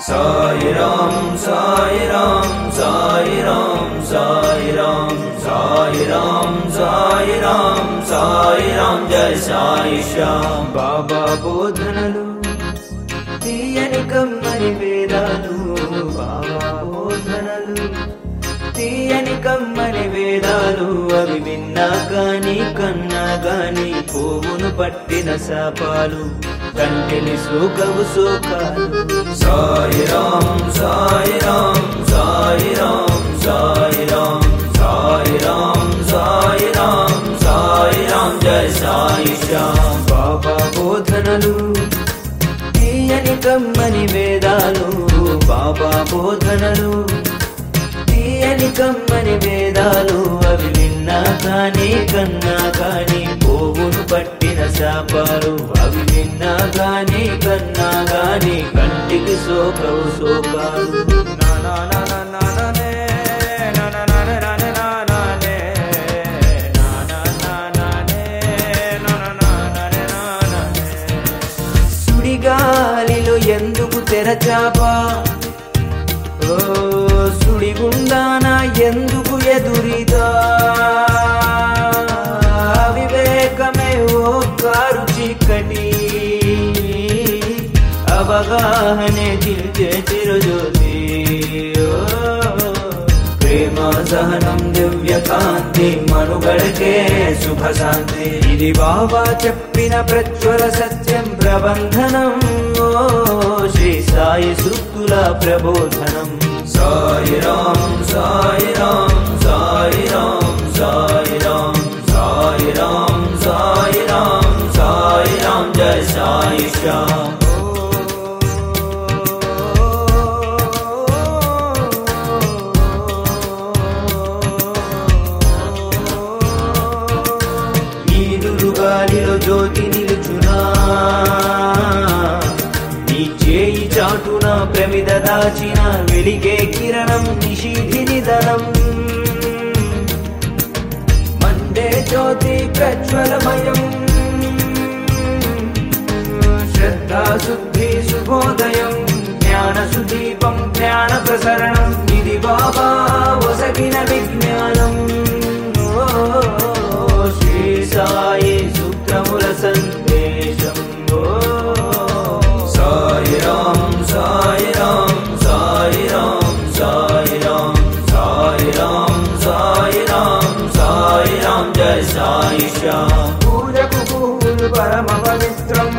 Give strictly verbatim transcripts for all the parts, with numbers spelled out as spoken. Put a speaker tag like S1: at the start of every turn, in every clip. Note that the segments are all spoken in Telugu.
S1: సాయి రామ్ సాయి రామ్ సాయి రామ్ సాయి రామ్ సాయి రామ్ సాయి రామ్ సాయి రామ్ జై సాయి శ్యామ్. బాబా బోధనలు తీయని కమ్మని వేదాలు, బాబా బోధనలు తీయని కమ్మని వేదాలు, అవి విన్నా గాని కన్నా గాని పోవును పట్టిన శాపాలు, కంటిని సోకవు సోకాలు. సాయి రామ్ సాయి రామ్ సాయి రామ్ సాయి రామ్ సాయి రామ్ సాయి రామ్ సాయి రామ్ జై సాయి శ్యామ్. బాబా బోధనలు తీయని కమ్మని వేదాలు, బాబా బోధనలు తీయని కమ్మని వేదాలు, అవి విన్నా కానీ కన్నా కానీ పోవును పట్టిన శాపాలు, అవి విన్నా కానీ కన్నా కానీ కంటికి సోకవు సోకాలు. సుడిగాలిలో ఎందుకు తెరచాపా, ఓ సుడిగుండాన ఎందుకు ఎదురిదా, వివేకమే ఓ కారు చీకటి, అవగాహనే చిల్చే చిరుజ్యోతి. ప్రేమ సహనం దివ్య కాంతి, మనుగడకే శుభ శాంతి, ఇది బాబా చెప్పిన ప్రజ్వల సత్యం ప్రబంధనం. ఓ శ్రీ సాయి సూక్తుల ప్రబోధనం. సాయి రామ్ సాయి రామ్ సాయి రామ్ సాయి రామ్ సాయి రామ్ సాయి రామ్ సాయి రామ్ జై సాయి శ్యామ్. గాలిలో జ్యోతి నిలుచునా, నీ చేయి చాటున ప్రమిద దాచిన వెలిగే కిరణం నిషీధిని దనం. మండే జ్యోతి ప్రజ్వలమయం, శ్రద్ధా శుద్ధి శుభోదయం, జ్ఞాన సుదీపం జ్ఞాన ప్రసరణం, ఇది బాబా వసగిన విజ్ఞానం. శ్రీ సాయి సూత్రముల సందేశం. సాయి రామ్ సాయి రామ్ సాయి రామ్ సాయి రామ్ సాయి రామ్ సాయి రామ్ సాయి రామ్ జై సాయి శ్యామ్. పూజకు పూలు పరమ పవిత్రం,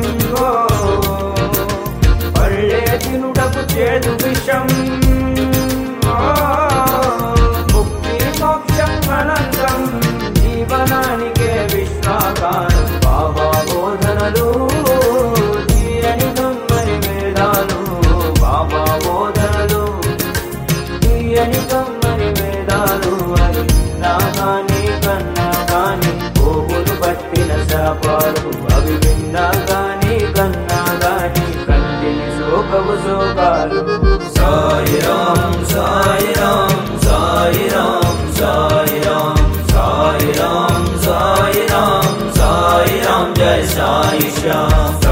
S1: పళ్ళే తినుటకు చేదు విషం, ముక్తి మోక్షం అనంతం, జీవనానికే విశ్వాకారం. బాబా బోధనలు తీయని కమ్మని వేదాలు, బాబా బోధనలు తీయని కమ్మని వేదాలు, అవి విన్నా గాని కన్నా గాని పోగులు పట్టిన శాపాలు, అవి విన్నా గాని కన్నా గాని కంటిని సోకవు సోకాలు. సాయి రామ్ సాయి రామ్ సాయి రామ్ సాయి రామ్ సాయి రామ్ సాయి రామ్ సాయి రామ్ జై సాయి శ్యామ్.